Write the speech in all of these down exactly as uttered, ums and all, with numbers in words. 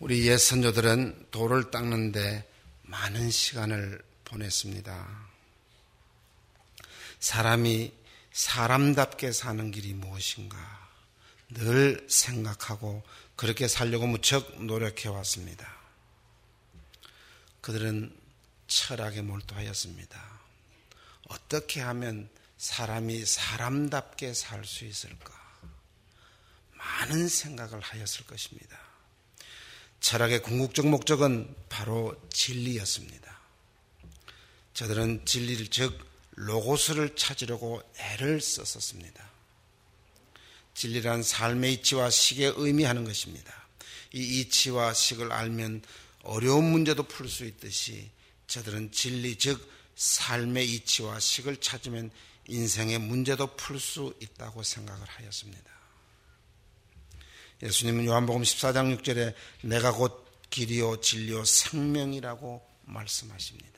우리 옛 선조들은 돌을 닦는데 많은 시간을 보냈습니다. 사람이 사람답게 사는 길이 무엇인가 늘 생각하고 그렇게 살려고 무척 노력해 왔습니다. 그들은 철학에 몰두하였습니다. 어떻게 하면 사람이 사람답게 살 수 있을까? 많은 생각을 하였을 것입니다. 철학의 궁극적 목적은 바로 진리였습니다. 저들은 진리를 즉 로고스를 찾으려고 애를 썼었습니다. 진리란 삶의 이치와 식에 의미하는 것입니다. 이 이치와 식을 알면 어려운 문제도 풀 수 있듯이 저들은 진리 즉 삶의 이치와 식을 찾으면 인생의 문제도 풀 수 있다고 생각을 하였습니다. 예수님은 요한복음 십사 장 육 절에 내가 곧 길이요 진리요 생명이라고 말씀하십니다.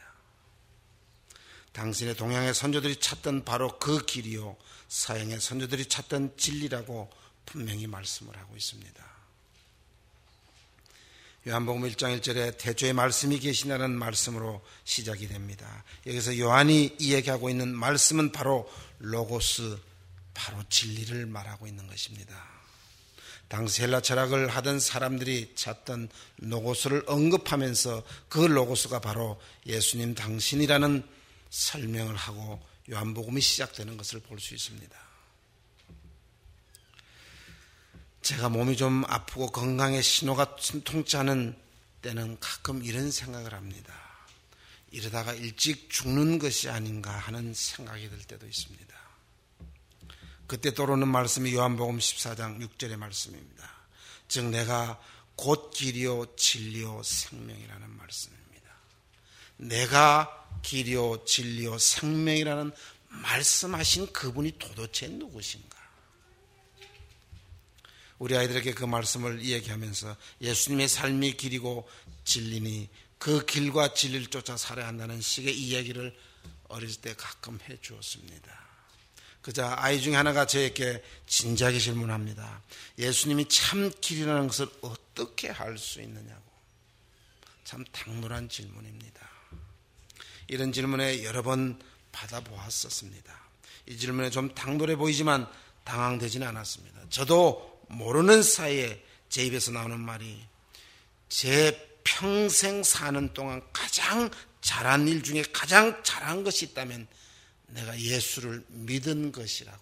당신의 동양의 선조들이 찾던 바로 그 길이요 서양의 선조들이 찾던 진리라고 분명히 말씀을 하고 있습니다. 요한복음 일 장 일 절에 태초에 말씀이 계시냐는 말씀으로 시작이 됩니다. 여기서 요한이 이야기하고 있는 말씀은 바로 로고스, 바로 진리를 말하고 있는 것입니다. 당시 헬라 철학을 하던 사람들이 찾던 로고스를 언급하면서 그 로고스가 바로 예수님 당신이라는 설명을 하고 요한복음이 시작되는 것을 볼 수 있습니다. 제가 몸이 좀 아프고 건강의 신호가 통치 않은 때는 가끔 이런 생각을 합니다. 이러다가 일찍 죽는 것이 아닌가 하는 생각이 들 때도 있습니다. 그때 떠오르는 말씀이 요한복음 십사 장 육 절의 말씀입니다. 즉 내가 곧 길이요 진리요 생명이라는 말씀입니다. 내가 길이요 진리요 생명이라는 말씀하신 그분이 도대체 누구신가? 우리 아이들에게 그 말씀을 이야기하면서 예수님의 삶이 길이고 진리니 그 길과 진리를 쫓아 살아야 한다는 식의 이야기를 어릴 때 가끔 해 주었습니다. 그자 아이 중에 하나가 저에게 진지하게 질문합니다. 예수님이 참 길이라는 것을 어떻게 알 수 있느냐고. 참 당돌한 질문입니다. 이런 질문에 여러 번 받아보았었습니다. 이 질문에 좀 당돌해 보이지만 당황되지는 않았습니다. 저도 모르는 사이에 제 입에서 나오는 말이 제 평생 사는 동안 가장 잘한 일 중에 가장 잘한 것이 있다면 내가 예수를 믿은 것이라고.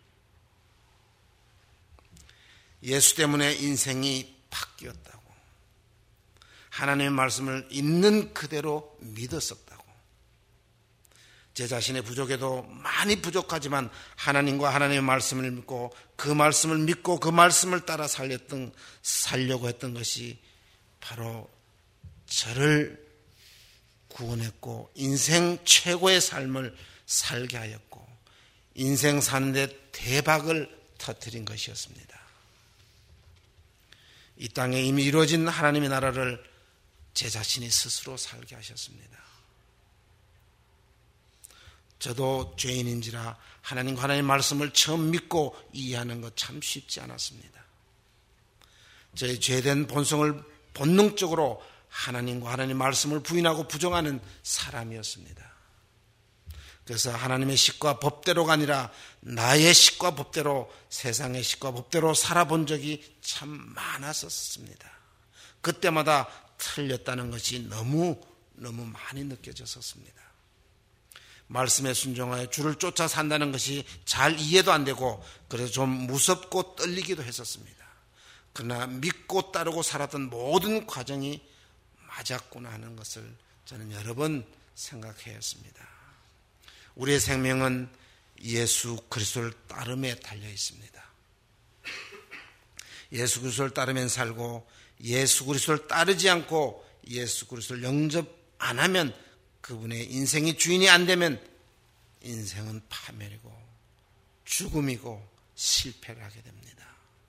예수 때문에 인생이 바뀌었다고. 하나님의 말씀을 있는 그대로 믿었었다고. 제 자신의 부족에도 많이 부족하지만 하나님과 하나님의 말씀을 믿고 그 말씀을 믿고 그 말씀을 따라 살렸던, 살려고 했던 것이 바로 저를 구원했고 인생 최고의 삶을 살게 하였고 인생 사는데 대박을 터뜨린 것이었습니다. 이 땅에 이미 이루어진 하나님의 나라를 제 자신이 스스로 살게 하셨습니다. 저도 죄인인지라 하나님과 하나님의 말씀을 처음 믿고 이해하는 것 참 쉽지 않았습니다. 저의 죄된 본성을 본능적으로 하나님과 하나님의 말씀을 부인하고 부정하는 사람이었습니다. 그래서 하나님의 식과 법대로가 아니라 나의 식과 법대로 세상의 식과 법대로 살아본 적이 참 많았었습니다. 그때마다 틀렸다는 것이 너무 너무 많이 느껴졌었습니다. 말씀에 순종하여 주를 쫓아 산다는 것이 잘 이해도 안 되고 그래서 좀 무섭고 떨리기도 했었습니다. 그러나 믿고 따르고 살았던 모든 과정이 맞았구나 하는 것을 저는 여러 번 생각했습니다. 우리의 생명은 예수 그리스도를 따름에 달려 있습니다. 예수 그리스도를 따르면 살고 예수 그리스도를 따르지 않고 예수 그리스도를 영접 안 하면 그분의 인생이 주인이 안 되면 인생은 파멸이고 죽음이고 실패를 하게 됩니다.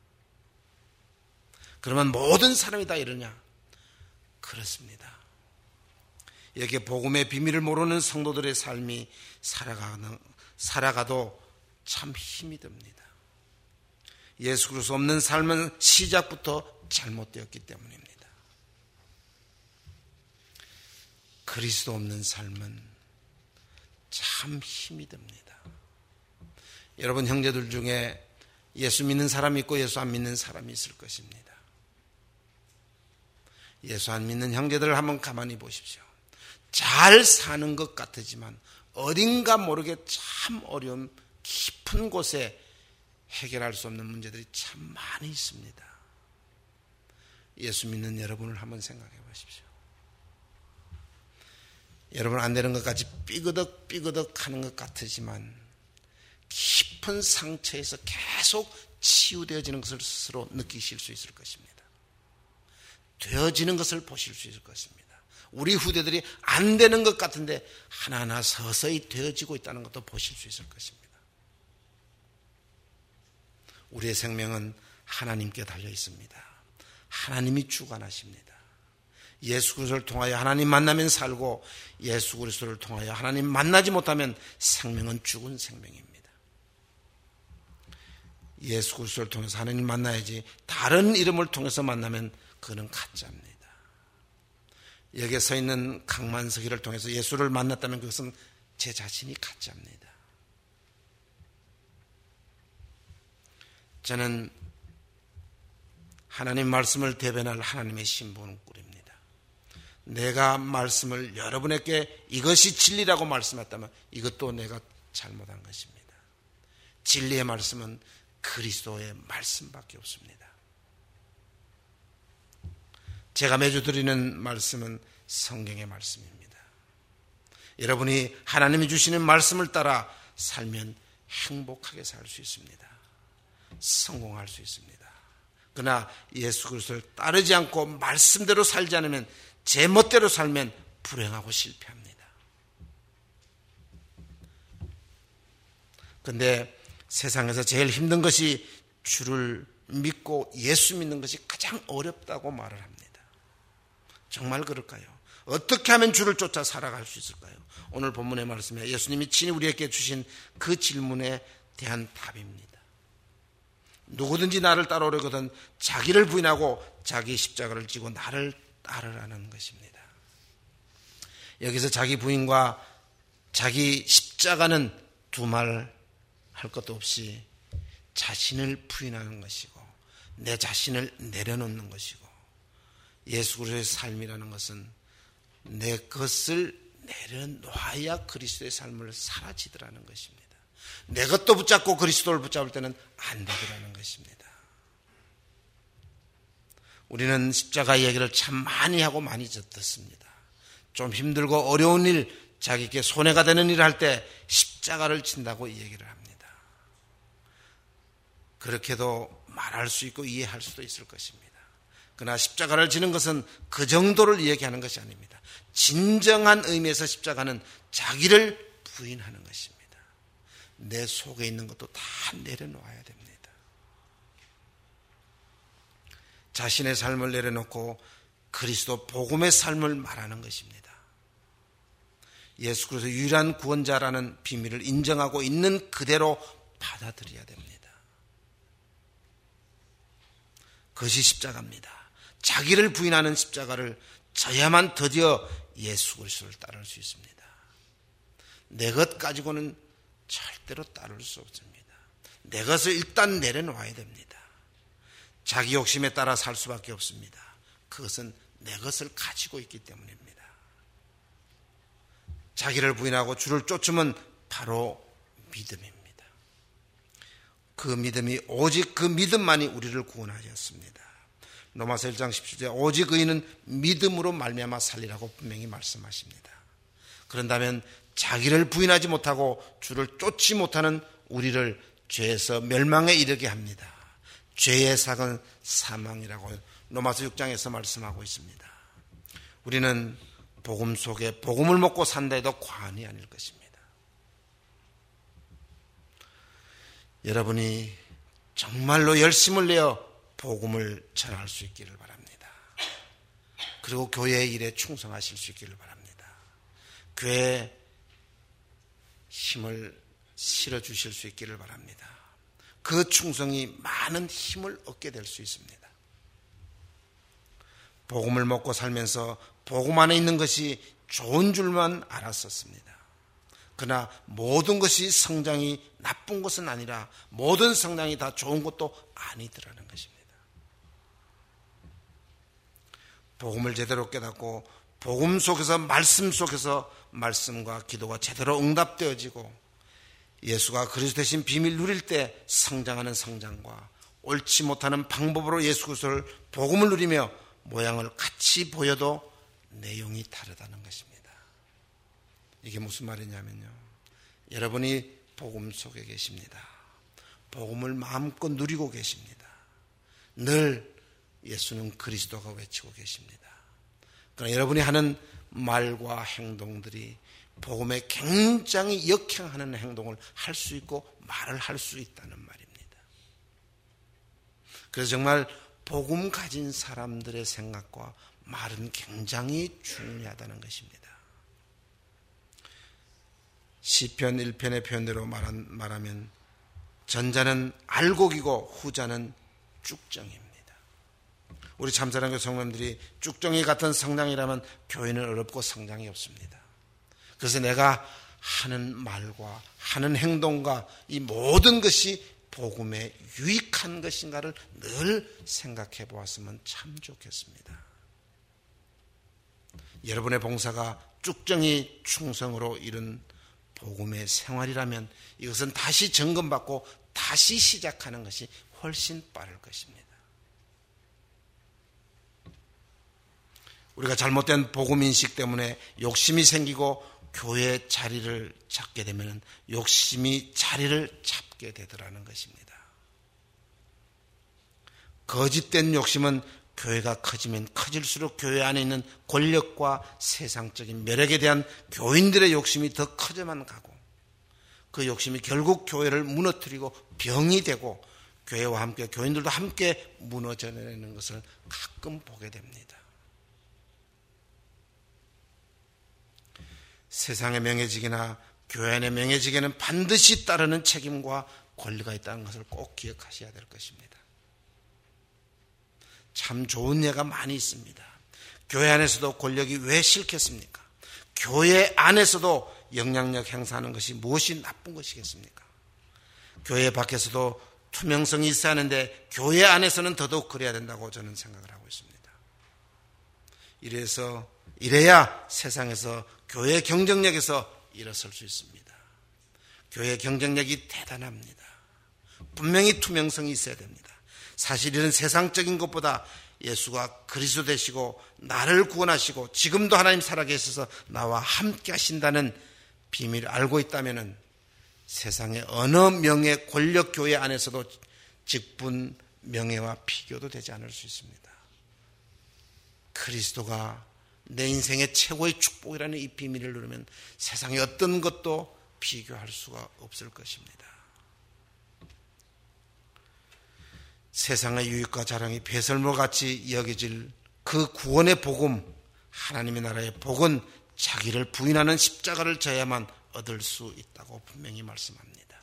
그러면 모든 사람이 다 이러냐? 그렇습니다. 여기에 복음의 비밀을 모르는 성도들의 삶이 살아가는, 살아가도 참 힘이 듭니다. 예수 그리스도 없는 삶은 시작부터 잘못되었기 때문입니다. 그리스도 없는 삶은 참 힘이 듭니다. 여러분, 형제들 중에 예수 믿는 사람이 있고 예수 안 믿는 사람이 있을 것입니다. 예수 안 믿는 형제들을 한번 가만히 보십시오. 잘 사는 것 같으지만 어딘가 모르게 참 어려운 깊은 곳에 해결할 수 없는 문제들이 참 많이 있습니다. 예수 믿는 여러분을 한번 생각해 보십시오. 여러분, 안 되는 것까지 삐그덕 삐그덕 하는 것 같으지만 깊은 상처에서 계속 치유되어지는 것을 스스로 느끼실 수 있을 것입니다. 되어지는 것을 보실 수 있을 것입니다. 우리 후대들이 안 되는 것 같은데 하나하나 서서히 되어지고 있다는 것도 보실 수 있을 것입니다. 우리의 생명은 하나님께 달려 있습니다. 하나님이 주관하십니다. 예수 그리스도를 통하여 하나님 만나면 살고 예수 그리스도를 통하여 하나님 만나지 못하면 생명은 죽은 생명입니다. 예수 그리스도를 통해서 하나님 만나야지 다른 이름을 통해서 만나면 그는 가짜입니다. 여기에 서 있는 강만석이를 통해서 예수를 만났다면 그것은 제 자신이 가짜입니다. 저는 하나님 말씀을 대변할 하나님의 신분을 꾸립니다. 내가 말씀을 여러분에게 이것이 진리라고 말씀했다면 이것도 내가 잘못한 것입니다. 진리의 말씀은 그리스도의 말씀밖에 없습니다. 제가 매주 드리는 말씀은 성경의 말씀입니다. 여러분이 하나님이 주시는 말씀을 따라 살면 행복하게 살 수 있습니다. 성공할 수 있습니다. 그러나 예수 그리스도를 따르지 않고 말씀대로 살지 않으면 제 멋대로 살면 불행하고 실패합니다. 그런데 세상에서 제일 힘든 것이 주를 믿고 예수 믿는 것이 가장 어렵다고 말을 합니다. 정말 그럴까요? 어떻게 하면 주를 쫓아 살아갈 수 있을까요? 오늘 본문의 말씀에 예수님이 친히 우리에게 주신 그 질문에 대한 답입니다. 누구든지 나를 따라오려거든 자기를 부인하고 자기 십자가를 지고 나를 따르라는 것입니다. 여기서 자기 부인과 자기 십자가는 두말 할 것도 없이 자신을 부인하는 것이고 내 자신을 내려놓는 것이고 예수 그리스도의 삶이라는 것은 내 것을 내려놓아야 그리스도의 삶을 사라지더라는 것입니다. 내 것도 붙잡고 그리스도를 붙잡을 때는 안 되더라는 것입니다. 우리는 십자가 얘기를 참 많이 하고 많이 듣습니다. 좀 힘들고 어려운 일, 자기에게 손해가 되는 일을 할 때 십자가를 친다고 이 얘기를 합니다. 그렇게도 말할 수 있고 이해할 수도 있을 것입니다. 그러나 십자가를 지는 것은 그 정도를 이야기하는 것이 아닙니다. 진정한 의미에서 십자가는 자기를 부인하는 것입니다. 내 속에 있는 것도 다 내려놓아야 됩니다. 자신의 삶을 내려놓고 그리스도 복음의 삶을 말하는 것입니다. 예수 그리스도 유일한 구원자라는 비밀을 인정하고 있는 그대로 받아들여야 됩니다. 그것이 십자가입니다. 자기를 부인하는 십자가를 져야만 드디어 예수 그리스도를 따를 수 있습니다. 내 것 가지고는 절대로 따를 수 없습니다. 내 것을 일단 내려놓아야 됩니다. 자기 욕심에 따라 살 수밖에 없습니다. 그것은 내 것을 가지고 있기 때문입니다. 자기를 부인하고 주를 쫓으면 바로 믿음입니다. 그 믿음이 오직 그 믿음만이 우리를 구원하였습니다. 로마서 일 장 십칠 절에 오직 의인은 믿음으로 말미암아 살리라고 분명히 말씀하십니다. 그런다면 자기를 부인하지 못하고 주를 쫓지 못하는 우리를 죄에서 멸망에 이르게 합니다. 죄의 삭은 사망이라고 로마서 육 장에서 말씀하고 있습니다. 우리는 복음 속에 복음을 먹고 산다 해도 과언이 아닐 것입니다. 여러분이 정말로 열심을 내어 복음을 전할 수 있기를 바랍니다. 그리고 교회의 일에 충성하실 수 있기를 바랍니다. 교회에 힘을 실어주실 수 있기를 바랍니다. 그 충성이 많은 힘을 얻게 될 수 있습니다. 복음을 먹고 살면서 복음 안에 있는 것이 좋은 줄만 알았었습니다. 그러나 모든 것이 성장이 나쁜 것은 아니라 모든 성장이 다 좋은 것도 아니더라는 것입니다. 복음을 제대로 깨닫고 복음 속에서 말씀 속에서 말씀과 기도가 제대로 응답되어지고 예수가 그리스도 되신 비밀 누릴 때 성장하는 성장과 옳지 못하는 방법으로 예수 그리스도를 복음을 누리며 모양을 같이 보여도 내용이 다르다는 것입니다. 이게 무슨 말이냐면요, 여러분이 복음 속에 계십니다. 복음을 마음껏 누리고 계십니다. 늘 예수는 그리스도가 외치고 계십니다. 그러나 여러분이 하는 말과 행동들이 복음에 굉장히 역행하는 행동을 할 수 있고 말을 할 수 있다는 말입니다. 그래서 정말 복음 가진 사람들의 생각과 말은 굉장히 중요하다는 것입니다. 시편 일 편의 표현대로 말하면 전자는 알곡이고 후자는 쭉정입니다. 우리 참사랑교 성도님들이 쭉정이 같은 성장이라면 교회는 어렵고 성장이 없습니다. 그래서 내가 하는 말과 하는 행동과 이 모든 것이 복음에 유익한 것인가를 늘 생각해 보았으면 참 좋겠습니다. 여러분의 봉사가 쭉정이 충성으로 이룬 복음의 생활이라면 이것은 다시 점검받고 다시 시작하는 것이 훨씬 빠를 것입니다. 우리가 잘못된 복음인식 때문에 욕심이 생기고 교회 자리를 잡게 되면 욕심이 자리를 잡게 되더라는 것입니다. 거짓된 욕심은 교회가 커지면 커질수록 교회 안에 있는 권력과 세상적인 매력에 대한 교인들의 욕심이 더 커져만 가고 그 욕심이 결국 교회를 무너뜨리고 병이 되고 교회와 함께 교인들도 함께 무너져내는 것을 가끔 보게 됩니다. 세상의 명예직이나 교회 안의 명예직에는 반드시 따르는 책임과 권리가 있다는 것을 꼭 기억하셔야 될 것입니다. 참 좋은 예가 많이 있습니다. 교회 안에서도 권력이 왜 싫겠습니까? 교회 안에서도 영향력 행사하는 것이 무엇이 나쁜 것이겠습니까? 교회 밖에서도 투명성이 있어야 하는데 교회 안에서는 더더욱 그래야 된다고 저는 생각을 하고 있습니다. 이래서 이래야 세상에서 교회 경쟁력에서 일어설 수 있습니다. 교회 경쟁력이 대단합니다. 분명히 투명성이 있어야 됩니다. 사실 이런 세상적인 것보다 예수가 그리스도 되시고 나를 구원하시고 지금도 하나님 살아계셔서 나와 함께 하신다는 비밀을 알고 있다면 세상의 어느 명예 권력 교회 안에서도 직분 명예와 비교도 되지 않을 수 있습니다. 그리스도가 내 인생의 최고의 축복이라는 이 비밀을 누리면 세상의 어떤 것도 비교할 수가 없을 것입니다. 세상의 유익과 자랑이 배설물같이 여겨질 그 구원의 복음, 하나님의 나라의 복은 자기를 부인하는 십자가를 져야만 얻을 수 있다고 분명히 말씀합니다.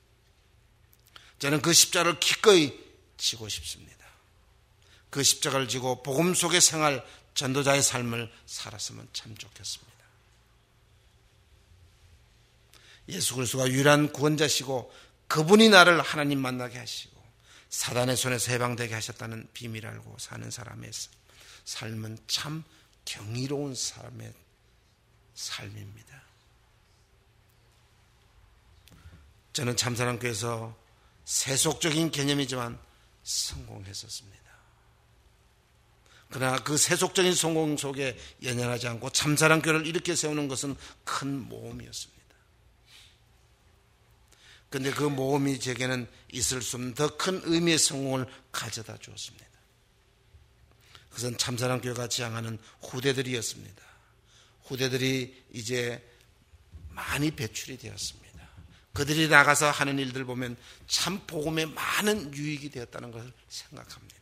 저는 그 십자가를 기꺼이 지고 싶습니다. 그 십자가를 지고 복음 속의 생활, 전도자의 삶을 살았으면 참 좋겠습니다. 예수 그리스도가 유일한 구원자시고 그분이 나를 하나님 만나게 하시고 사단의 손에서 해방되게 하셨다는 비밀을 알고 사는 사람의 삶은 참 경이로운 삶의 삶입니다. 저는 참사랑교회에서 세속적인 개념이지만 성공했었습니다. 그러나 그 세속적인 성공 속에 연연하지 않고 참사랑교회를 이렇게 세우는 것은 큰 모험이었습니다. 그런데 그 모험이 제게는 있을 수 없는 더 큰 의미의 성공을 가져다 주었습니다. 그것은 참사랑교회가 지향하는 후대들이었습니다. 후대들이 이제 많이 배출이 되었습니다. 그들이 나가서 하는 일들 보면 참 복음에 많은 유익이 되었다는 것을 생각합니다.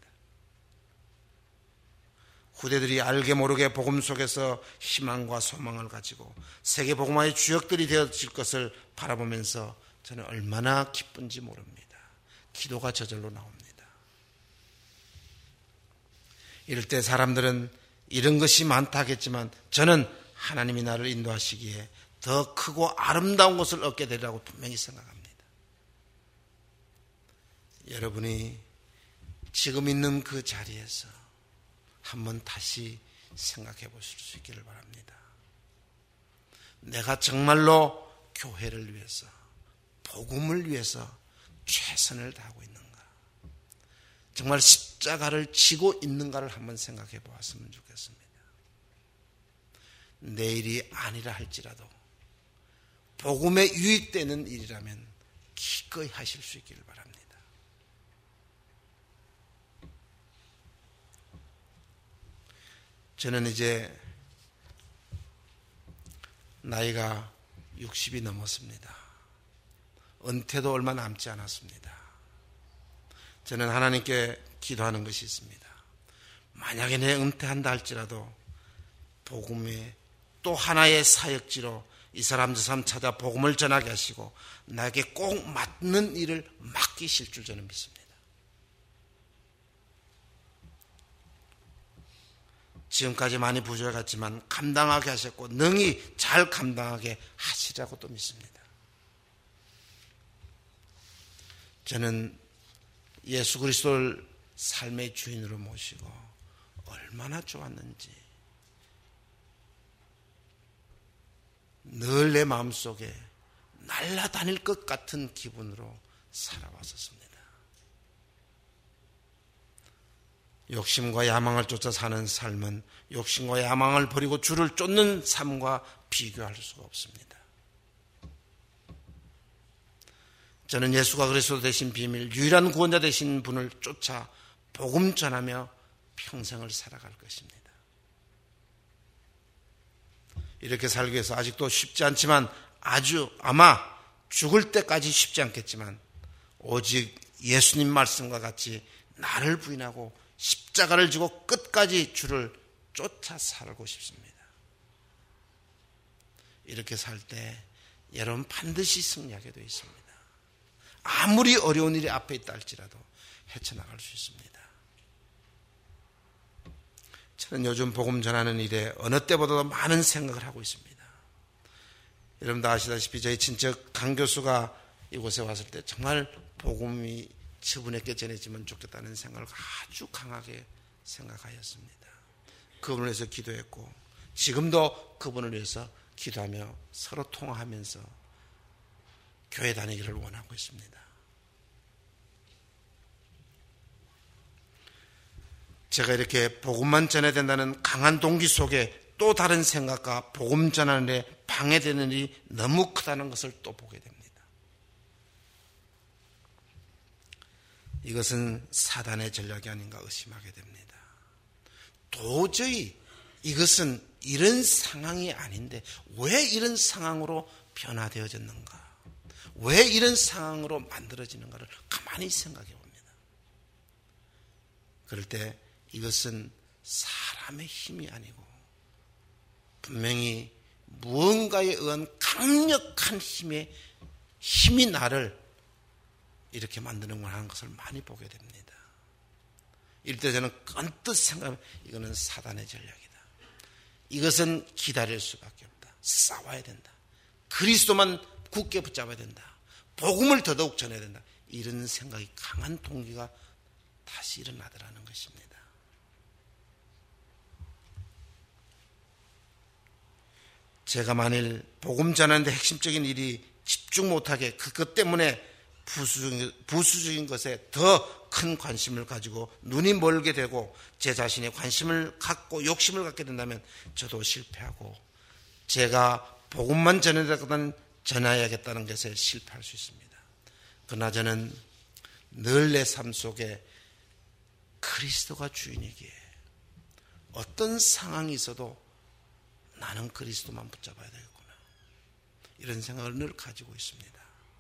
후대들이 알게 모르게 복음 속에서 희망과 소망을 가지고 세계 복음화의 주역들이 되어질 것을 바라보면서 저는 얼마나 기쁜지 모릅니다. 기도가 저절로 나옵니다. 이럴 때 사람들은 이런 것이 많다 하겠지만 저는 하나님이 나를 인도하시기에 더 크고 아름다운 것을 얻게 되리라고 분명히 생각합니다. 여러분이 지금 있는 그 자리에서 한번 다시 생각해 보실 수 있기를 바랍니다. 내가 정말로 교회를 위해서, 복음을 위해서 최선을 다하고 있는가? 정말 십자가를 지고 있는가를 한번 생각해 보았으면 좋겠습니다. 내일이 아니라 할지라도 복음에 유익되는 일이라면 기꺼이 하실 수 있기를 바랍니다. 저는 이제 나이가 육십이 넘었습니다. 은퇴도 얼마 남지 않았습니다. 저는 하나님께 기도하는 것이 있습니다. 만약에 내 은퇴한다 할지라도 복음의 또 하나의 사역지로 이 사람 저 사람 찾아 복음을 전하게 하시고 나에게 꼭 맞는 일을 맡기실 줄 저는 믿습니다. 지금까지 많이 부족했지만 감당하게 하셨고 능히 잘 감당하게 하시라고 또 믿습니다. 저는 예수 그리스도를 삶의 주인으로 모시고 얼마나 좋았는지 늘 내 마음속에 날아다닐 것 같은 기분으로 살아왔었습니다. 욕심과 야망을 쫓아 사는 삶은 욕심과 야망을 버리고 주를 쫓는 삶과 비교할 수가 없습니다. 저는 예수가 그리스도 되신 비밀, 유일한 구원자 되신 분을 쫓아 복음 전하며 평생을 살아갈 것입니다. 이렇게 살기 위해서 아직도 쉽지 않지만 아주 아마 죽을 때까지 쉽지 않겠지만 오직 예수님 말씀과 같이 나를 부인하고 십자가를 지고 끝까지 주를 쫓아 살고 싶습니다. 이렇게 살 때 여러분 반드시 승리하게 되어 있습니다. 아무리 어려운 일이 앞에 있다 할지라도 헤쳐나갈 수 있습니다. 저는 요즘 복음 전하는 일에 어느 때보다도 많은 생각을 하고 있습니다. 여러분 다 아시다시피 저희 친척 강 교수가 이곳에 왔을 때 정말 복음이 저분에게 전해지면 좋겠다는 생각을 아주 강하게 생각하였습니다. 그분을 위해서 기도했고 지금도 그분을 위해서 기도하며 서로 통화하면서 교회 다니기를 원하고 있습니다. 제가 이렇게 복음만 전해야 된다는 강한 동기 속에 또 다른 생각과 복음 전하는 데 방해되는 일이 너무 크다는 것을 또 보게 됩니다. 이것은 사단의 전략이 아닌가 의심하게 됩니다. 도저히 이것은 이런 상황이 아닌데 왜 이런 상황으로 변화되어졌는가? 왜 이런 상황으로 만들어지는가를 가만히 생각해 봅니다. 그럴 때 이것은 사람의 힘이 아니고 분명히 무언가에 의한 강력한 힘의 힘이 나를 이렇게 만드는 하는 것을 많이 보게 됩니다. 이럴 때 저는 언뜻 생각하면 이거는 사단의 전략이다. 이것은 기다릴 수밖에 없다. 싸워야 된다. 그리스도만 굳게 붙잡아야 된다. 복음을 더더욱 전해야 된다. 이런 생각이 강한 동기가 다시 일어나더라는 것입니다. 제가 만일 복음 전하는데 핵심적인 일이 집중 못하게 그것 때문에 부수적인, 부수적인 것에 더 큰 관심을 가지고 눈이 멀게 되고 제 자신의 관심을 갖고 욕심을 갖게 된다면 저도 실패하고 제가 복음만 전해야겠다는, 전해야겠다는 것에 실패할 수 있습니다. 그러나 저는 늘 내 삶 속에 그리스도가 주인이기에 어떤 상황이 있어도 나는 그리스도만 붙잡아야 되겠구나. 이런 생각을 늘 가지고 있습니다.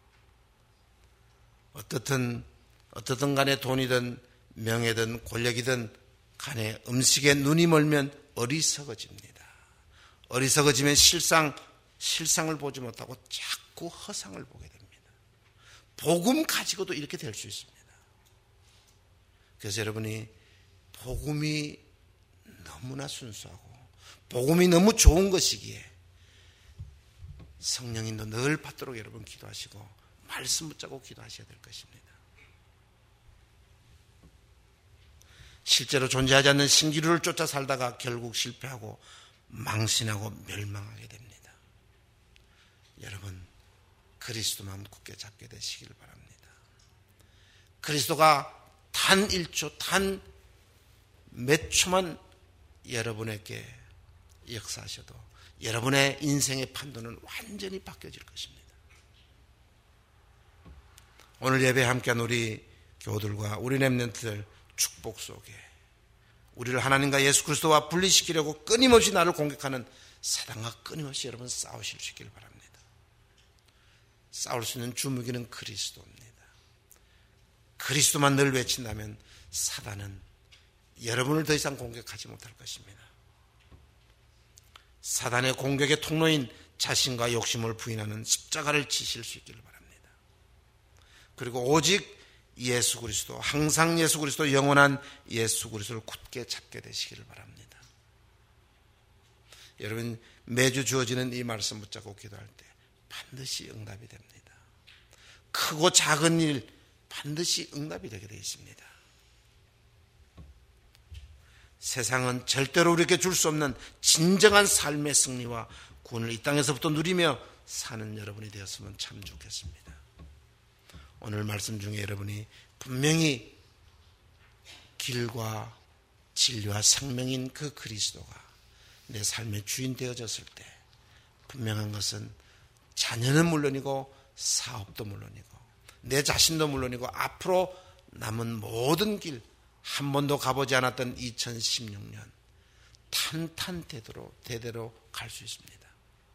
어떻든 어떻든 간에 돈이든 명예든 권력이든 간에 음식에 눈이 멀면 어리석어집니다. 어리석어지면 실상, 실상을 보지 못하고 자꾸 허상을 보게 됩니다. 복음 가지고도 이렇게 될 수 있습니다. 그래서 여러분이 복음이 너무나 순수하고 복음이 너무 좋은 것이기에 성령님도 늘 받도록 여러분 기도하시고 말씀 붙잡고 기도하셔야 될 것입니다. 실제로 존재하지 않는 신기루를 쫓아 살다가 결국 실패하고 망신하고 멸망하게 됩니다. 여러분, 그리스도만 굳게 잡게 되시기를 바랍니다. 그리스도가 단 일 초, 단 몇 초만 여러분에게 역사하셔도 여러분의 인생의 판도는 완전히 바뀌어질 것입니다. 오늘 예배 함께한 우리 교우들과 우리 렘넌트들 축복 속에 우리를 하나님과 예수 그리스도와 분리시키려고 끊임없이 나를 공격하는 사단과 끊임없이 여러분 싸우실 수 있기를 바랍니다. 싸울 수 있는 주무기는 그리스도입니다. 그리스도만 늘 외친다면 사단은 여러분을 더 이상 공격하지 못할 것입니다. 사단의 공격의 통로인 자신과 욕심을 부인하는 십자가를 지실 수 있기를 바랍니다. 그리고 오직 예수 그리스도, 항상 예수 그리스도, 영원한 예수 그리스도를 굳게 잡게 되시기를 바랍니다. 여러분, 매주 주어지는 이 말씀 붙잡고 기도할 때 반드시 응답이 됩니다. 크고 작은 일 반드시 응답이 되게 되어 있습니다. 세상은 절대로 우리에게 줄 수 없는 진정한 삶의 승리와 구원을 이 땅에서부터 누리며 사는 여러분이 되었으면 참 좋겠습니다. 오늘 말씀 중에 여러분이 분명히 길과 진리와 생명인 그 그리스도가 내 삶의 주인 되어졌을 때 분명한 것은 자녀는 물론이고 사업도 물론이고 내 자신도 물론이고 앞으로 남은 모든 길 한 번도 가보지 않았던 이천십육 년 탄탄대대로 대대로 갈 수 있습니다.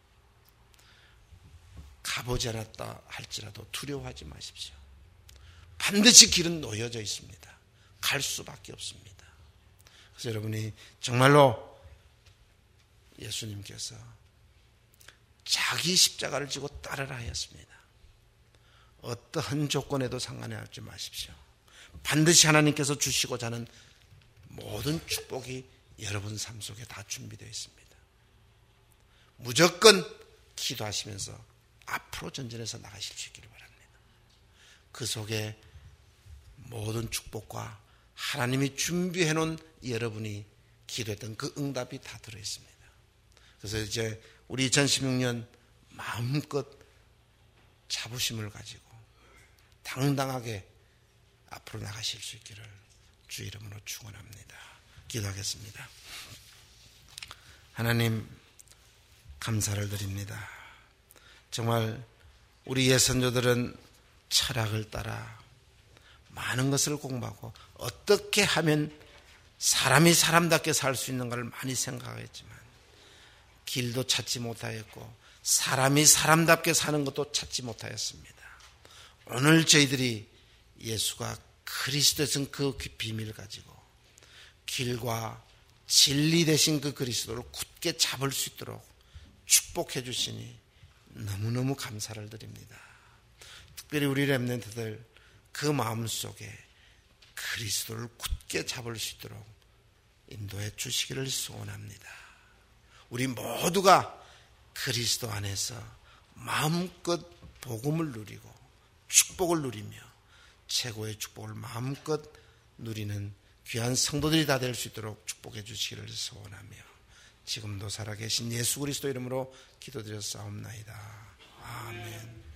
가보지 않았다 할지라도 두려워하지 마십시오. 반드시 길은 놓여져 있습니다. 갈 수밖에 없습니다. 그래서 여러분이 정말로 예수님께서 자기 십자가를 지고 따르라 하였습니다. 어떠한 조건에도 상관하지 마십시오. 반드시 하나님께서 주시고자 하는 모든 축복이 여러분 삶 속에 다 준비되어 있습니다. 무조건 기도하시면서 앞으로 전진해서 나가실 수 있기를 바랍니다. 그 속에 모든 축복과 하나님이 준비해 놓은 여러분이 기도했던 그 응답이 다 들어있습니다. 그래서 이제 우리 이천십육 년 마음껏 자부심을 가지고 당당하게 앞으로 나가실 수 있기를 주 이름으로 축원합니다. 기도하겠습니다. 하나님 감사를 드립니다. 정말 우리 예선조들은 철학을 따라 많은 것을 공부하고 어떻게 하면 사람이 사람답게 살 수 있는가를 많이 생각했지만 길도 찾지 못하였고 사람이 사람답게 사는 것도 찾지 못하였습니다. 오늘 저희들이 예수가 그리스도에서 그 비밀을 가지고 길과 진리 되신 그 그리스도를 굳게 잡을 수 있도록 축복해 주시니 너무너무 감사를 드립니다. 특별히 우리 렘넌트들 그 마음속에 그리스도를 굳게 잡을 수 있도록 인도해 주시기를 소원합니다. 우리 모두가 그리스도 안에서 마음껏 복음을 누리고 축복을 누리며 최고의 축복을 마음껏 누리는 귀한 성도들이 다 될 수 있도록 축복해 주시기를 소원하며 지금도 살아계신 예수 그리스도 이름으로 기도드렸사옵나이다. 아멘.